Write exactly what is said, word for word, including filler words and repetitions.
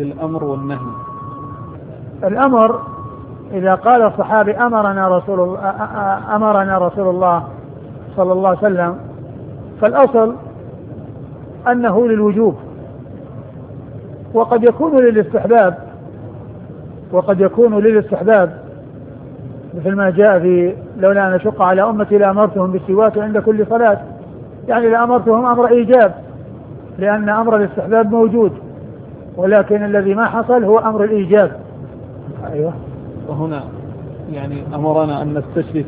للأمر والنهي؟ الأمر إذا قال الصحابي أمرنا رسول الله أمرنا رسول الله صلى الله عليه وسلم فالأصل أنه للوجوب، وقد يكون للاستحباب وقد يكون للاستحباب مثل ما جاء في لولا أن أشق على أمتي لأمرتهم بالسواك عند كل صلاة، يعني لأمرتهم أمر إيجاب لأن أمر الاستحباب موجود، ولكن الذي ما حصل هو أمر الإيجاب. أيوة. وهنا يعني أمرنا أن نستشرف